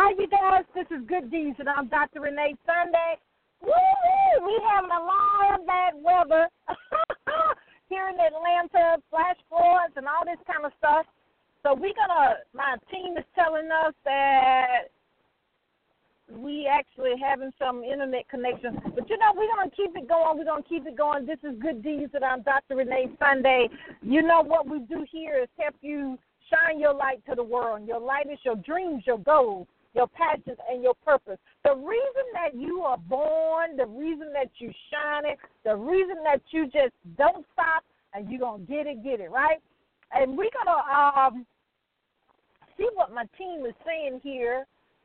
Hi, you guys. This is Good Deeds, and I'm Dr. Renee Sunday. Woo-hoo! We having a lot of bad weather here in Atlanta, flash floods and all this kind of stuff. So my team is telling us that we actually having some internet connection. But, we're going to keep it going. We're going to keep it going. This is Good Deeds, and I'm Dr. Renee Sunday. You know what we do here is help you shine your light to the world. Your light is your dreams, your goals, your passions, and your purpose. The reason that you are born, the reason that you shining, the reason that you just don't stop, and you're going to get it, right? And we're going to see what my team is saying here.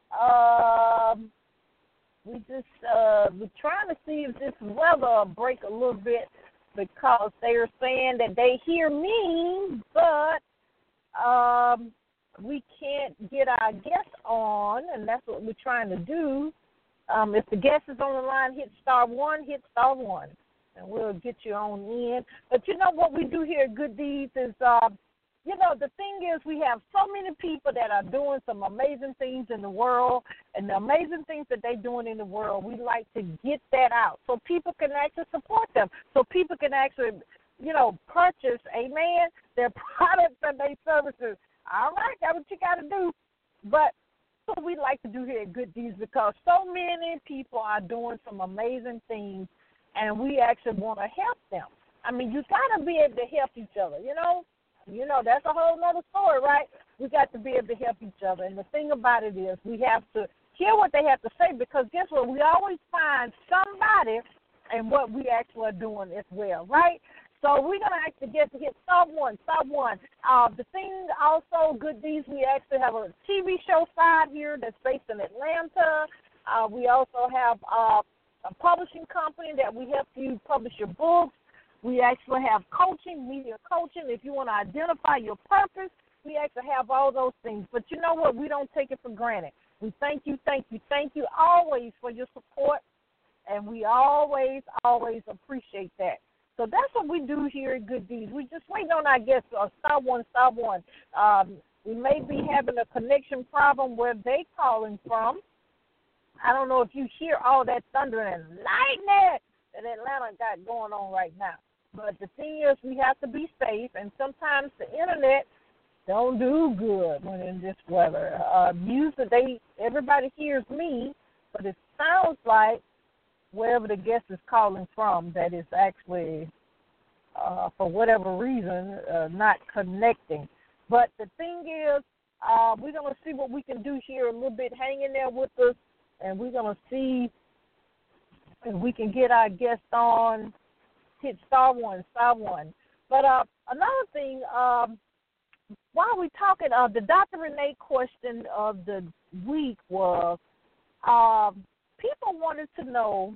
We're trying to see if this weather will break a little bit because they are saying that they hear me, but we can't get our guest on, and that's what we're trying to do. If the guest is on the line, hit *1, and we'll get you on in. But you know what we do here at Good Deeds is, the thing is we have so many people that are doing some amazing things in the world, and the amazing things that they're doing in the world, we like to get that out so people can actually support them, so people can actually purchase, amen, their products and their services. All right, that's what you got to do. But what we like to do here at Good Deeds because so many people are doing some amazing things, and we actually want to help them. I mean, you got to be able to help each other, that's a whole other story, right? We got to be able to help each other. And the thing about it is we have to hear what they have to say because guess what? We always find somebody and what we actually are doing as well, right? So we're going to actually get to hit *1. The thing also, Good Deeds, we actually have a TV show side here that's based in Atlanta. We also have a publishing company that we help you publish your books. We actually have coaching, media coaching. If you want to identify your purpose, we actually have all those things. But you know what? We don't take it for granted. We thank you always for your support, and we always appreciate that. So that's what we do here at Good Deeds. We just waiting on our guests, *1. We may be having a connection problem where they calling from. I don't know if you hear all that thunder and lightning that Atlanta got going on right now. But the thing is, we have to be safe, and sometimes the internet don't do good when in this weather. Everybody hears me, but it sounds like wherever the guest is calling from, that is actually, for whatever reason, not connecting. But the thing is, we're going to see what we can do here a little bit. Hang in there with us, and we're going to see if we can get our guest on. Hit *1. But another thing, while we're talking, the Dr. Renee question of the week was, people wanted to know,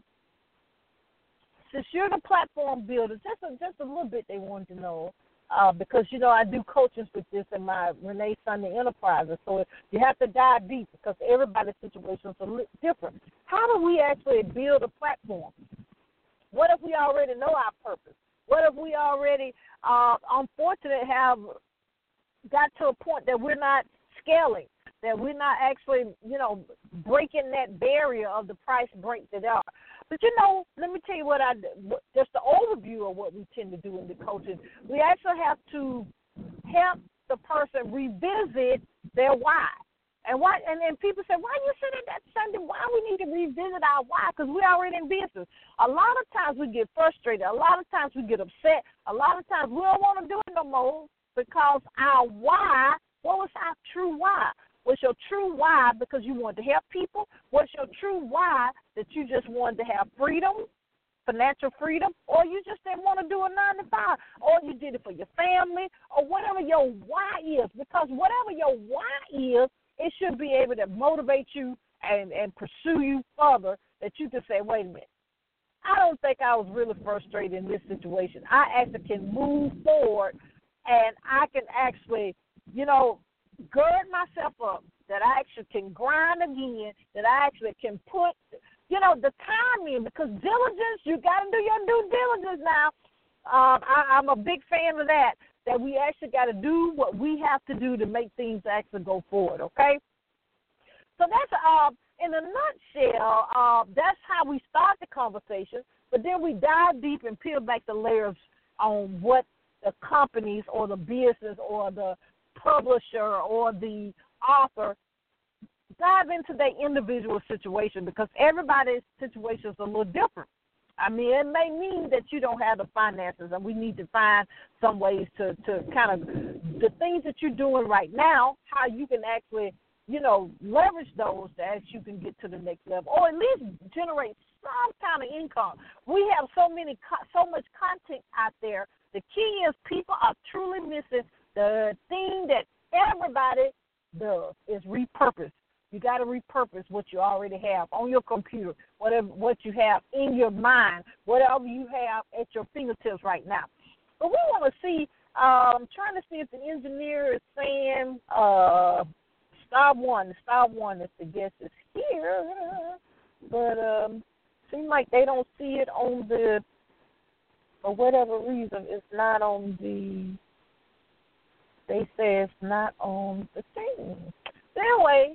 since you're the platform builder, just a little bit they wanted to know, because, I do coaching with this in my Renee Sunday Enterprises, so you have to dive deep because everybody's situations are different. How do we actually build a platform? What if we already know our purpose? What if we already, unfortunately, have got to a point that we're not scaling, that we're not actually, breaking that barrier of the price break that are. But, let me tell you just the overview of what we tend to do in the coaching. We actually have to help the person revisit their why. And then people say, why you said that Sunday? Why we need to revisit our why? Because we're already in business. A lot of times we get frustrated. A lot of times we get upset. A lot of times we don't want to do it no more because our why, what was our true why? What's your true why because you wanted to help people? What's your true why that you just wanted to have freedom, financial freedom, or you just didn't want to do a 9 to 5, or you did it for your family, or whatever your why is? Because whatever your why is, it should be able to motivate you and pursue you further, that you can say, wait a minute, I don't think I was really frustrated in this situation. I actually can move forward, and I can actually, gird myself up, that I actually can grind again, that I actually can put, the time in, because diligence, you got to do your due diligence now. I'm a big fan of that we actually got to do what we have to do to make things actually go forward, okay? So that's in a nutshell. That's how we start the conversation. But then we dive deep and peel back the layers on what the companies or the business or the publisher or the author dive into their individual situation, because everybody's situation is a little different. I mean, it may mean that you don't have the finances, and we need to find some ways to kind of the things that you're doing right now, how you can actually, leverage those as you can get to the next level, or at least generate some kind of income. We have so much content out there. The key is people are truly missing the thing that everybody does is repurpose. You got to repurpose what you already have on your computer, what you have in your mind, whatever you have at your fingertips right now. But we want to see, I'm trying to see if the engineer is saying star one, if the guest is here. But seems like they don't see it on the, for whatever reason, it's not on the, they say it's not on the thing. Anyway,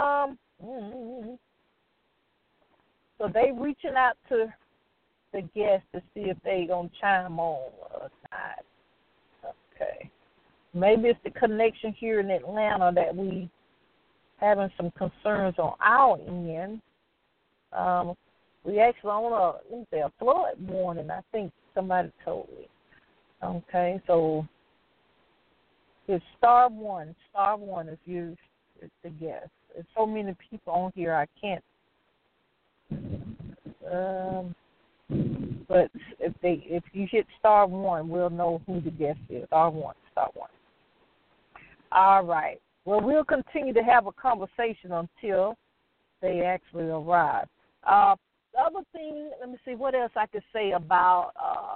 so they reaching out to the guests to see if they gonna chime on or not. Okay, maybe it's the connection here in Atlanta that we having some concerns on our end. We actually on a flood warning. I think somebody told me. Okay, so it's star one if you. The guest. There's so many people on here I can't. But if you hit star one, we'll know who the guest is. Star one. All right. Well, we'll continue to have a conversation until they actually arrive. The other thing, let me see what else I could say about.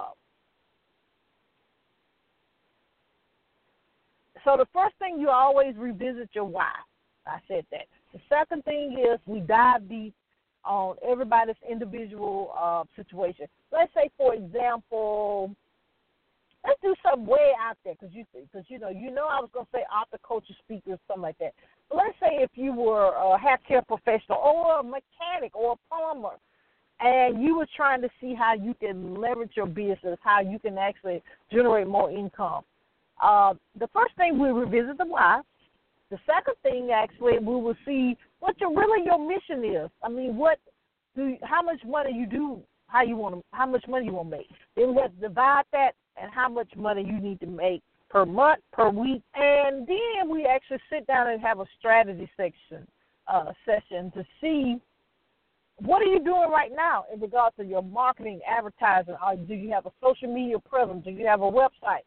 So the first thing, you always revisit your why. I said that. The second thing is we dive deep on everybody's individual situation. Let's say, for example, let's do something way out there because I was going to say author, coach, speaker, something like that. But let's say if you were a healthcare professional or a mechanic or a plumber, and you were trying to see how you can leverage your business, how you can actually generate more income. The first thing, we revisit the why. The second thing, actually, we will see what your mission is. I mean, how much money you do, how much money you want to make. Then we have to divide that and how much money you need to make per month, per week, and then we actually sit down and have a strategy session to see what are you doing right now in regards to your marketing, advertising. Do you have a social media presence? Do you have a website?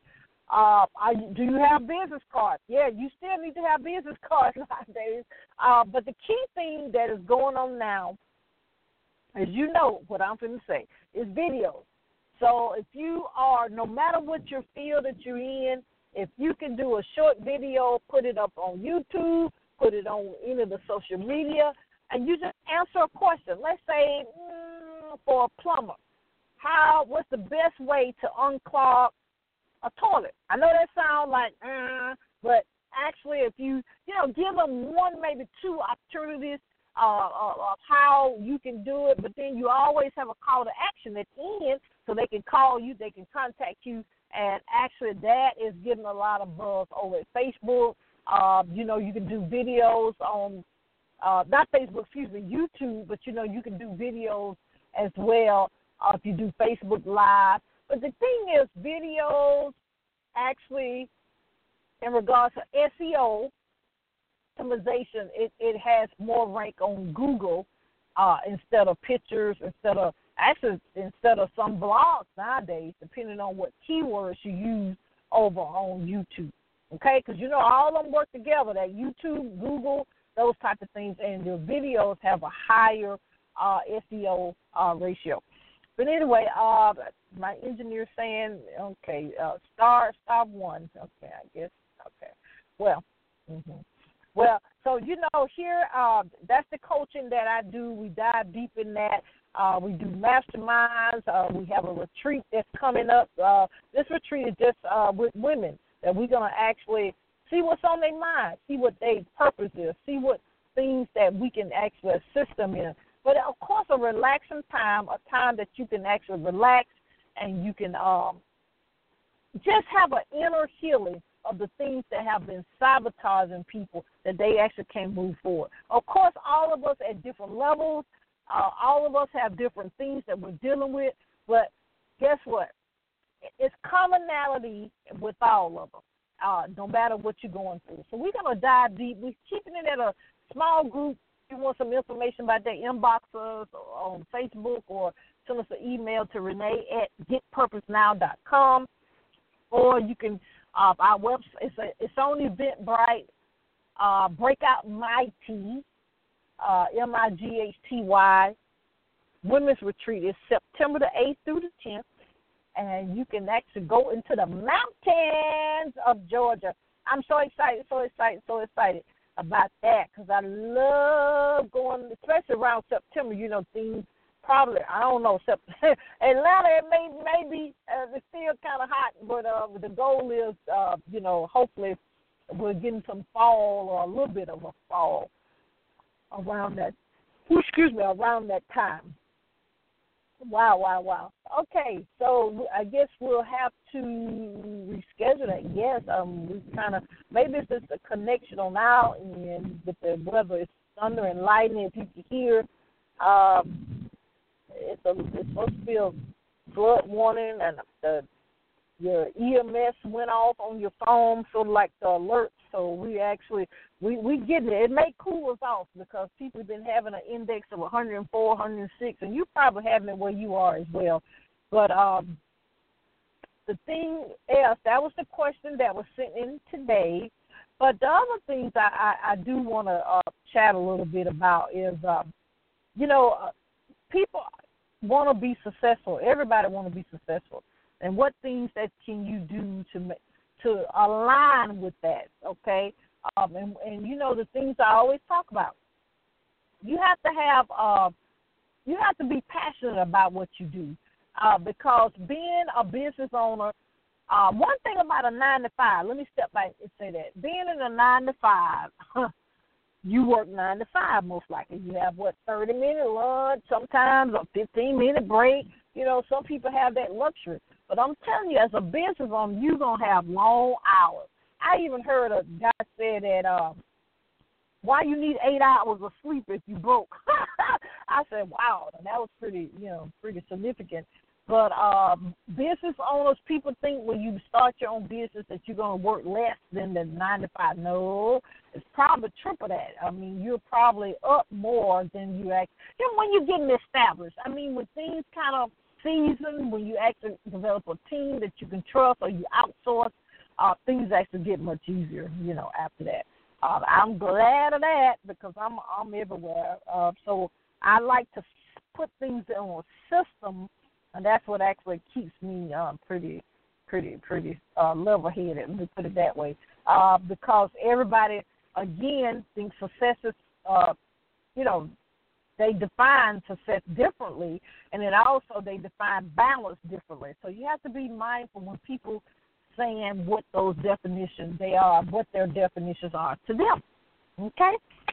Do you have business cards? Yeah, you still need to have business cards nowadays. But the key thing that is going on now, as you know what I'm going to say, is videos. So if you are, no matter what your field that you're in, if you can do a short video, put it up on YouTube, put it on any of the social media, and you just answer a question. Let's say for a plumber, what's the best way to unclog a toilet? I know that sounds like, but actually, if you give them one, maybe two opportunities of how you can do it, but then you always have a call to action at the end, so they can call you, they can contact you, and actually that is getting a lot of buzz over at Facebook. You can do videos on not Facebook, YouTube, but you can do videos as well if you do Facebook Live. But the thing is, videos actually, in regards to SEO optimization, it has more rank on Google instead of pictures, instead of some blogs nowadays, depending on what keywords you use over on YouTube. Okay, because all of them work together. That YouTube, Google, those type of things, and your videos have a higher SEO ratio. But anyway, my engineer saying, okay, star one. Okay, I guess. Okay. Well, so here, that's the coaching that I do. We dive deep in that. We do masterminds. We have a retreat that's coming up. This retreat is just with women that we're gonna actually see what's on their mind, see what their purpose is, see what things that we can actually assist them in. But, of course, a relaxing time, a time that you can actually relax and you can just have an inner healing of the things that have been sabotaging people that they actually can't move forward. Of course, all of us at different levels, all of us have different things that we're dealing with, but guess what? It's commonality with all of them, no matter what you're going through. So we're going to dive deep. We're keeping it at a small group. If you want some information about that, inbox us on Facebook or send us an email to Renee at getpurposenow.com. Or you can, our website, it's on Eventbrite, Breakout Mighty, MIGHTY. Women's Retreat is September the 8th through the 10th. And you can actually go into the mountains of Georgia. I'm so excited about that because I love going, especially around September. You know, things probably, I don't know, Atlanta, it may be, it's still kind of hot, but the goal is, you know, hopefully we're getting some fall or a little bit of a fall around that, around that time. Wow. Okay, so I guess we'll have to reschedule it. Yes, we kind of, maybe it's just a connection on our end with the weather. It's thunder and lightning. If you can hear, it's supposed to be a flood warning, and your EMS went off on your phone, sort of like the alert. So we getting it. It may cool us off because people have been having an index of 104, 106, and you probably having it where you are as well. But the thing else, that was the question that was sent in today. But the other things I do want to chat a little bit about is, you know, people want to be successful. Everybody want to be successful. And what things that can you do to align with that, okay? And you know the things I always talk about. You have to be passionate about what you do, because being a business owner, one thing about a 9 to 5. Let me step back and say that being in a 9 to 5, you work 9 to 5 most likely. You have 30-minute lunch, sometimes a 15-minute break. You know, some people have that luxury. But I'm telling you, as a business owner, you're going to have long hours. I even heard a guy say that, why you need 8 hours of sleep if you broke? I said, wow, and that was pretty significant. But business owners, people think when you start your own business that you're going to work less than the 9 to 5. No, it's probably triple that. I mean, you're probably up more than you actually. You know, when you're getting established. I mean, when things kind of season, when you actually develop a team that you can trust or you outsource, things actually get much easier, you know, after that. I'm glad of that because I'm everywhere. So I like to put things on a system, and that's what actually keeps me pretty level-headed, let me put it that way, because everybody, again, thinks success is, you know, they define success differently, and then also they define balance differently. So you have to be mindful when people saying what those definitions they are, what their definitions are to them. Okay?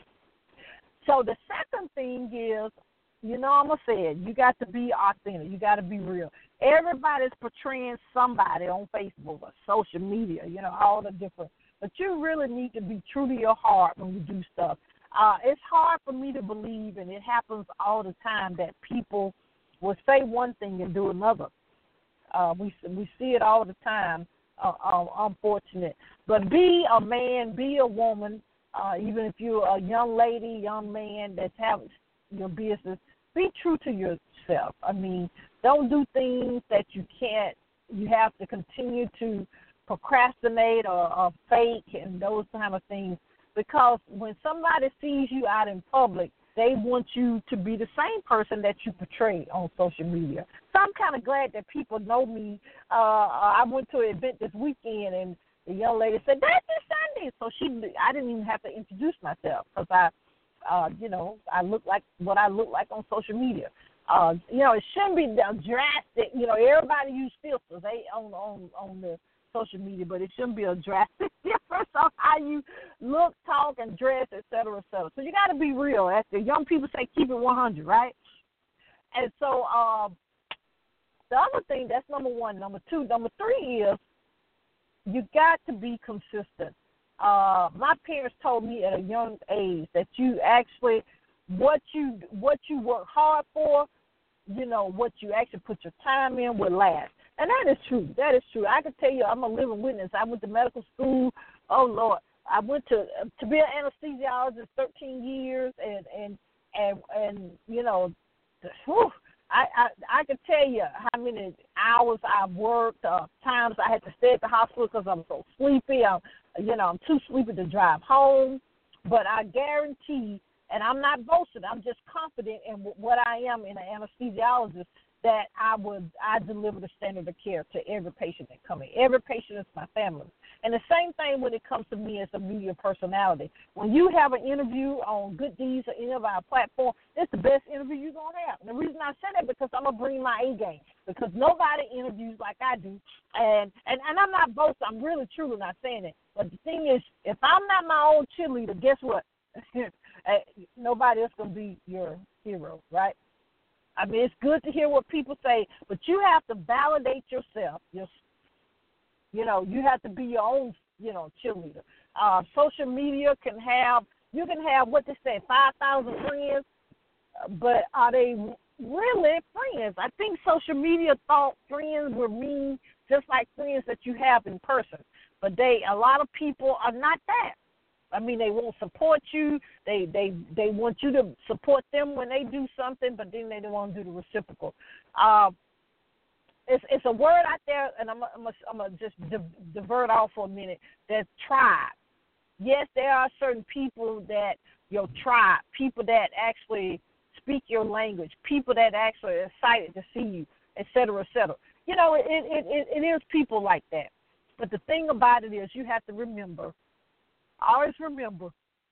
So the second thing is, you know, I'm going to say it, you got to be authentic. You got to be real. Everybody's portraying somebody on Facebook or social media, you know, all the different. But you really need to be true to your heart when you do stuff. It's hard for me to believe, and it happens all the time, that people will say one thing and do another. We see it all the time, unfortunate. But be a man, be a woman, even if you're a young lady, young man that's having your business, be true to yourself. I mean, don't do things that you can't. You have to continue to procrastinate or fake and those kind of things. Because when somebody sees you out in public, they want you to be the same person that you portray on social media. So I'm kind of glad that people know me. I went to an event this weekend, and the young lady said, "That's your Sunday." So I didn't even have to introduce myself because I look like what I look like on social media. You know, it shouldn't be drastic. You know, everybody use filters on the social media, but it shouldn't be a drastic difference on how you look, talk, and dress, et cetera, et cetera. So you got to be real. As the young people say, keep it 100, right? And so the other thing, that's number one. Number two, number three is you got to be consistent. My parents told me at a young age that you actually, what you work hard for, what you actually put your time in will last. And that is true. That is true. I can tell you, I'm a living witness. I went to medical school. Oh, Lord. I went to be an anesthesiologist 13 years, and whew, I can tell you how many hours I've worked, times I had to stay at the hospital because I'm so sleepy. I'm too sleepy to drive home. But I guarantee, and I'm not boasting, I'm just confident in what I am in an anesthesiologist, that I deliver the standard of care to every patient that comes in. Every patient is my family. And the same thing when it comes to me as a media personality. When you have an interview on Good Deeds or any of our platform, it's the best interview you're going to have. And the reason I say that because I'm going to bring my A game, because nobody interviews like I do. And I'm not boasting. I'm really, truly not saying it. But the thing is, if I'm not my own cheerleader, guess what? Nobody else going to be your hero, right? I mean, it's good to hear what people say, but you have to validate yourself. You have to be your own, cheerleader. Social media you can have what they say, 5,000 friends, but are they really friends? I think social media thought friends were mean just like friends that you have in person, but a lot of people are not that. I mean, they won't support you. They want you to support them when they do something, but then they don't want to do the reciprocal. It's a word out there, and I'm gonna just divert off for a minute. That's tribe. Yes, there are certain people that your tribe, people that actually speak your language, people that actually are excited to see you, et cetera, et cetera. It is people like that. But the thing about it is, you have to always remember,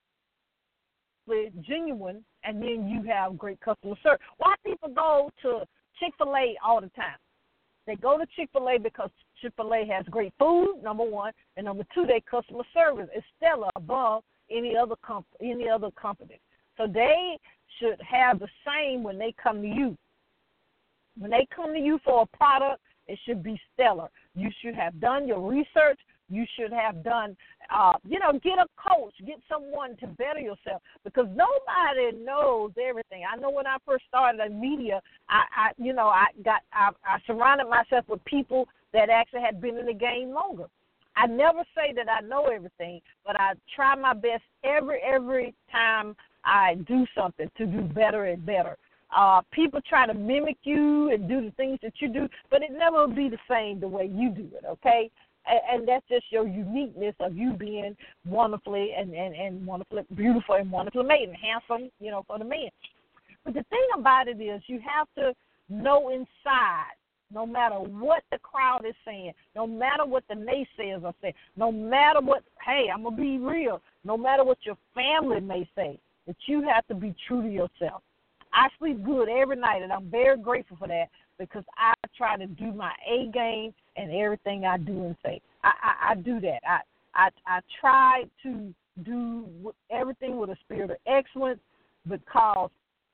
genuine, and then you have great customer service. Why people go to Chick-fil-A all the time? They go to Chick-fil-A because Chick-fil-A has great food, number one, and number two, their customer service is stellar above any other company. So they should have the same when they come to you. When they come to you for a product, it should be stellar. You should have done your research. You should have done, get a coach, get someone to better yourself, because nobody knows everything. I know when I first started in media, I surrounded myself with people that actually had been in the game longer. I never say that I know everything, but I try my best every time I do something to do better and better. People try to mimic you and do the things that you do, but it never will be the same the way you do it, okay? And that's just your uniqueness of you being wonderfully and wonderfully beautiful and wonderfully made and handsome, for the man. But the thing about it is, you have to know inside, no matter what the crowd is saying, no matter what the naysayers are saying, no matter what, hey, I'm going to be real, no matter what your family may say, that you have to be true to yourself. I sleep good every night, and I'm very grateful for that, because I try to do my A game and everything I do and say. I do that. I try to do everything with a spirit of excellence, because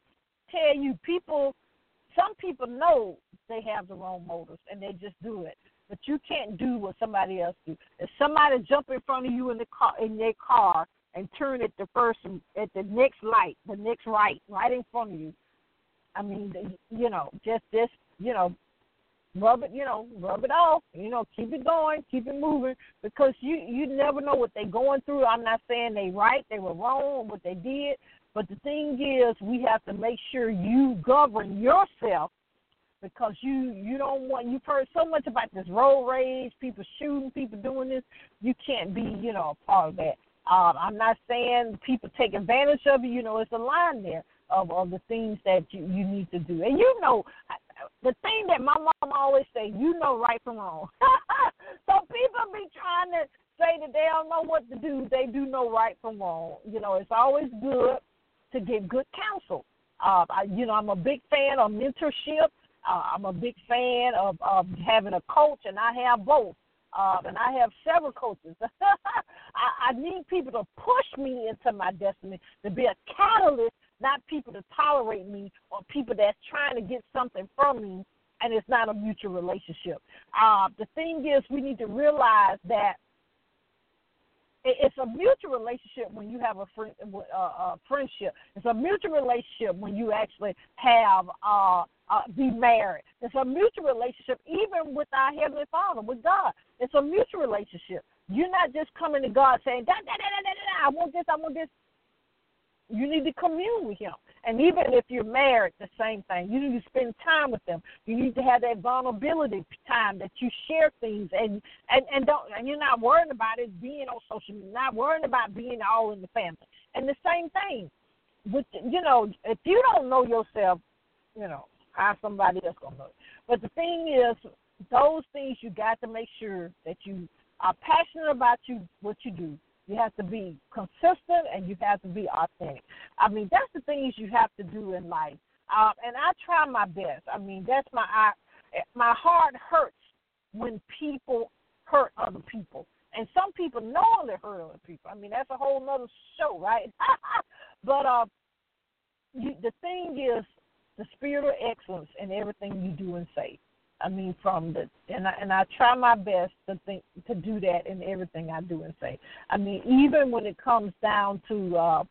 some people know they have the wrong motives and they just do it. But you can't do what somebody else do. If somebody jump in front of you in their car and turn at the next light, the next right in front of you, I mean, just rub it off, keep it going, keep it moving, because you never know what they're going through. I'm not saying they were wrong, what they did, but the thing is, we have to make sure you govern yourself, because you don't want, you've heard so much about this road rage, people shooting, people doing this. You can't be, a part of that. I'm not saying people take advantage of you. It's a line there of the things that you need to do. And the thing that my mom always say, right from wrong. So people be trying to say that they don't know what to do. They do know right from wrong. It's always good to get good counsel. I'm a big fan of mentorship. I'm a big fan of having a coach, and I have both. And I have several coaches. I need people to push me into my destiny, to be a catalyst, not people to tolerate me or people that's trying to get something from me, and it's not a mutual relationship. The thing is, we need to realize that it's a mutual relationship when you have a friendship. It's a mutual relationship when you actually have be married. It's a mutual relationship even with our Heavenly Father, with God. It's a mutual relationship. You're not just coming to God saying, I want this, I want this. You need to commune with Him. And even if you're married, the same thing. You need to spend time with them. You need to have that vulnerability time that you share things and you're not worrying about it being on social media, not worrying about being all in the family. And the same thing with, if you don't know yourself, how somebody else gonna know it. But the thing is, those things you got to make sure that you are passionate about what you do. You have to be consistent and you have to be authentic. I mean, that's the things you have to do in life. And I try my best. I mean, that's my heart hurts when people hurt other people. And some people knowingly hurt other people. I mean, that's a whole nother show, right? But the thing is, the spirit of excellence in everything you do and say. I mean, and I try my best to do that in everything I do and say. I mean, even when it comes down to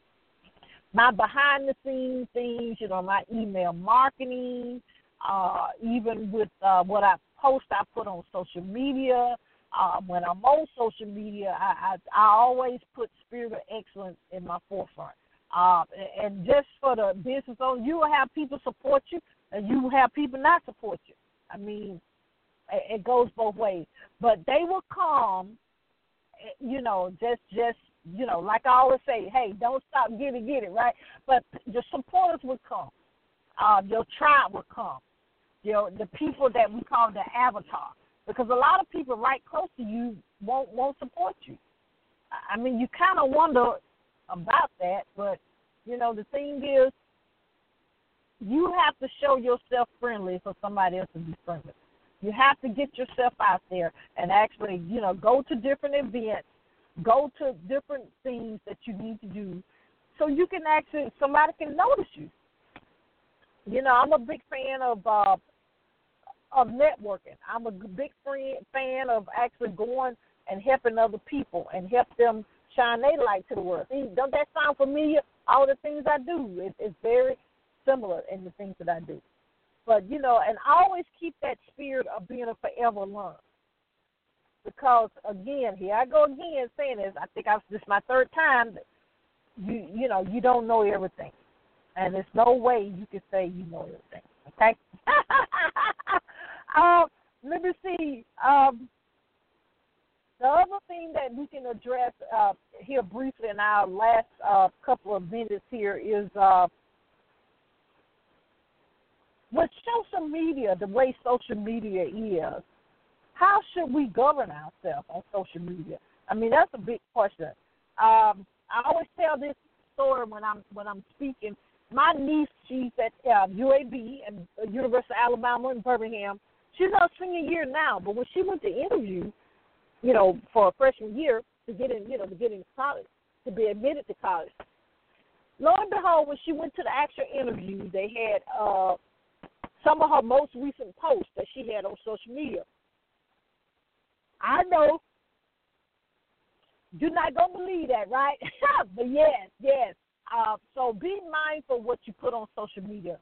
my behind the scenes things, my email marketing, even with what I post, I put on social media. When I'm on social media, I always put spirit of excellence in my forefront. And just for the business owner, you will have people support you, and you will have people not support you. I mean, it goes both ways. But they will come, just like I always say, hey, don't stop, get it, right? But the supporters will come. Your tribe will come. The people that we call the avatar. Because a lot of people right close to you won't support you. I mean, you kind of wonder about that, but, the thing is, you have to show yourself friendly for somebody else to be friendly. You have to get yourself out there and actually, go to different events, go to different things that you need to do so you can actually, somebody can notice you. I'm a big fan of networking. I'm a big fan of actually going and helping other people and help them shine their light to the world. See, don't that sound familiar? All the things I do, it's very similar in the things that I do. But, and I always keep that spirit of being a forever learner. Because, again, here I go again saying this. I think this is my third time. You don't know everything. And there's no way you can say you know everything. Okay? Let me see. The other thing that we can address here briefly in our last couple of minutes here is with social media, the way social media is, how should we govern ourselves on social media? I mean, that's a big question. I always tell this story when I'm speaking. My niece, she's at UAB and University of Alabama in Birmingham. She's in her senior year now, but when she went to interview, for a freshman year to get in, to get into college, to be admitted to college. Lo and behold, when she went to the actual interview, they had some of her most recent posts that she had on social media. I know you're not going to believe that, right? But yes. So be mindful what you put on social media.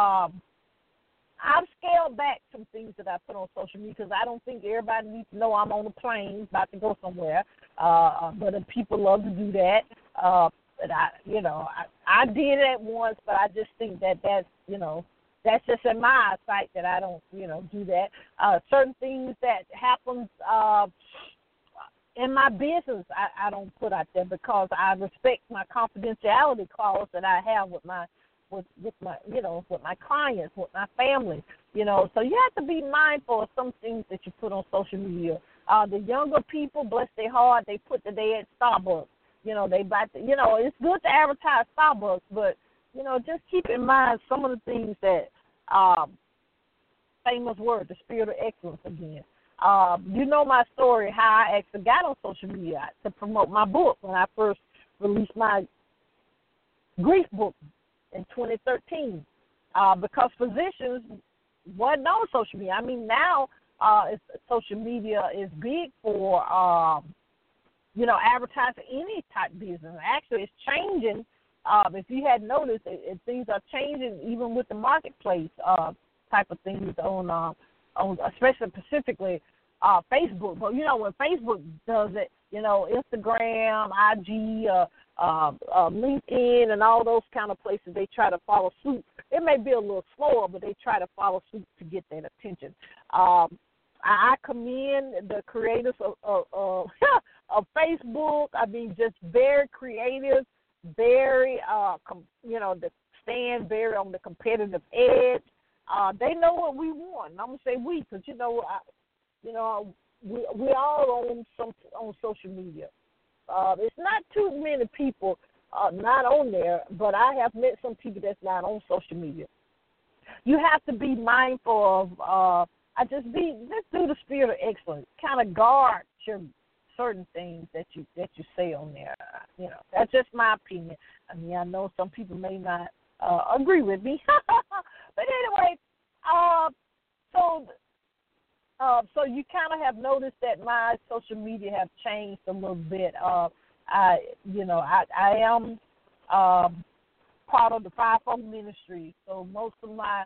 I've scaled back some things that I put on social media because I don't think everybody needs to know I'm on a plane about to go somewhere. But people love to do that. But I did it once, but I just think that's just in my eyesight that I don't, do that. Certain things that happens in my business, I don't put out there because I respect my confidentiality clause that I have with my clients, with my family, So you have to be mindful of some things that you put on social media. The younger people, bless their heart, they put that they at Starbucks. They buy. It's good to advertise Starbucks, but just keep in mind some of the things that famous word, the spirit of excellence again. You know my story, how I actually got on social media to promote my book when I first released my grief book in 2013, because physicians wasn't on social media. I mean, now social media is big for, advertising any type of business. Actually, it's changing. If you had noticed, things are changing even with the marketplace type of things on especially specifically Facebook. But, when Facebook does it, Instagram, IG, LinkedIn, and all those kind of places, they try to follow suit. It may be a little slower, but they try to follow suit to get that attention. I commend the creators of Facebook. I mean, just very creative, very, stand very on the competitive edge. They know what we want. And I'm gonna say we, because we all on social media. It's not too many people not on there, but I have met some people that's not on social media. You have to be mindful of. Just through the spirit of excellence, kind of guard your certain things that you say on there. That's just my opinion. I mean, I know some people may not agree with me, but anyway, so you kind of have noticed that my social media have changed a little bit. I am part of the Fivefold Ministry, so most of my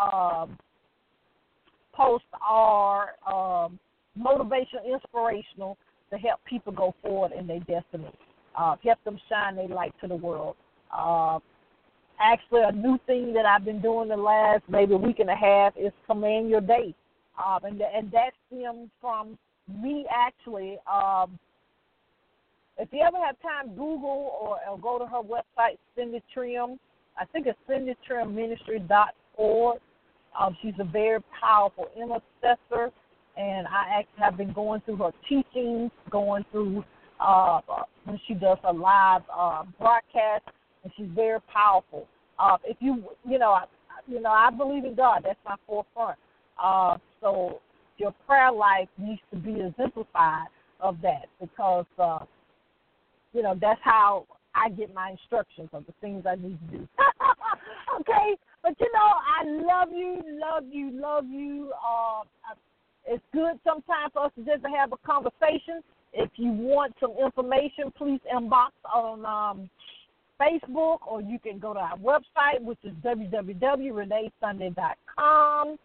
posts are motivational, inspirational to help people go forward in their destiny, help them shine their light to the world. Actually, a new thing that I've been doing the last maybe a week and a half is Command Your Day, and that stems from me actually. If you ever have time, Google or go to her website, Cindy Trim. I think it's cindytrimministry.org. She's a very powerful intercessor, and I actually have been going through her teachings, going through when she does her live broadcast, and she's very powerful. If I believe in God. That's my forefront. So your prayer life needs to be exemplified of that, because that's how I get my instructions of the things I need to do. Okay, but I love you. It's good sometimes for us to just have a conversation. If you want some information, please inbox on Facebook, or you can go to our website, which is www.reneesunday.com.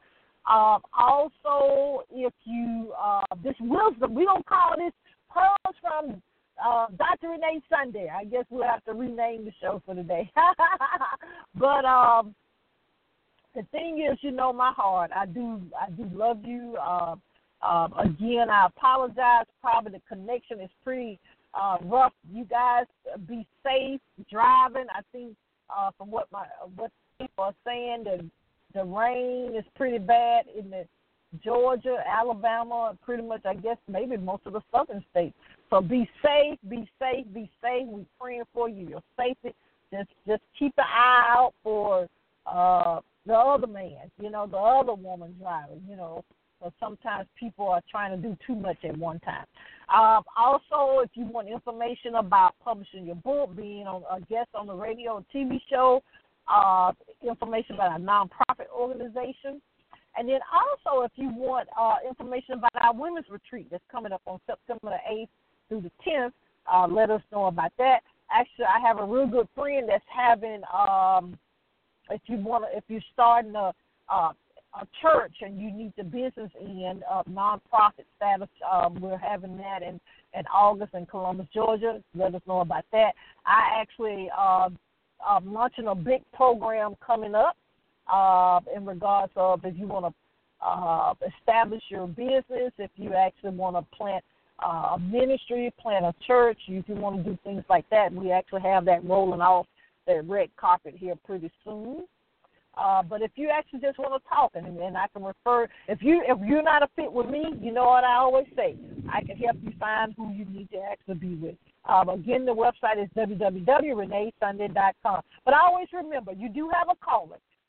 Also, if you this wisdom, we don't call this pearls from Dr. Renee Sunday. I guess we'll have to rename the show for today. But the thing is, my heart. I do love you. Again, I apologize. Probably the connection is pretty rough. You guys be safe driving. I think from what people are saying, the rain is pretty bad in the Georgia, Alabama, pretty much, I guess, maybe most of the southern states. So be safe. We're praying for you, your safety. Just keep an eye out for the other man, the other woman driving, So sometimes people are trying to do too much at one time. Also, if you want information about publishing your book, being a guest on the radio or TV show, information about our nonprofit organization, and then also if you want information about our women's retreat that's coming up on September the 8th through the 10th, let us know about that. Actually, I have a real good friend that's having, if you're starting a church and you need the business end of nonprofit status, we're having that in August in Columbus, Georgia. Let us know about that. I actually I'm launching a big program coming up in regards of if you want to establish your business, if you actually want to plant a ministry, plant a church, if you want to do things like that. We actually have that rolling off the red carpet here pretty soon. But if you actually just want to talk, and I can refer, if you're not a fit with me, you know what I always say, I can help you find who you need to actually be with. Again, the website is www.reneesunday.com. But always remember, you do have a calling.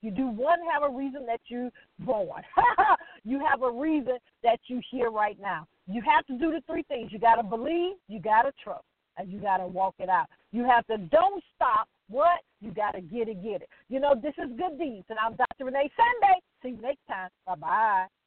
You do one, have a reason that you born. You have a reason that you here right now. You have to do the three things. You got to believe, you got to trust, and you got to walk it out. You have to don't stop. What? You got to get it. You know, this is Good Deeds, and I'm Dr. Renee Sunday. See you next time. Bye-bye.